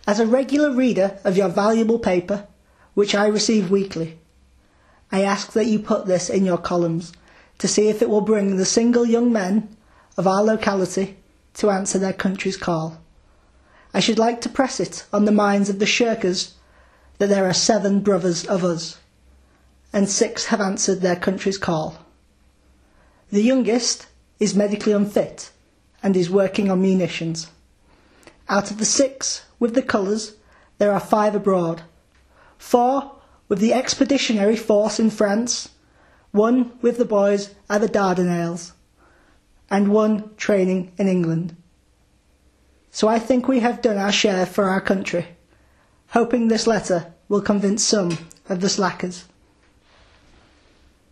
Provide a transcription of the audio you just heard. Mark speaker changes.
Speaker 1: As a regular reader of your valuable paper, which I receive weekly, I ask that you put this in your columns to see if it will bring the single young men of our locality to answer their country's call. I should like to press it on the minds of the shirkers that there are 7 brothers of us, and 6 have answered their country's call. The youngest is medically unfit and is working on munitions. Out of the 6 with the colours, there are 5 abroad, 4 with the expeditionary force in France, 1 with the boys at the Dardanelles, and 1 training in England. So I think we have done our share for our country, hoping this letter will convince some of the slackers.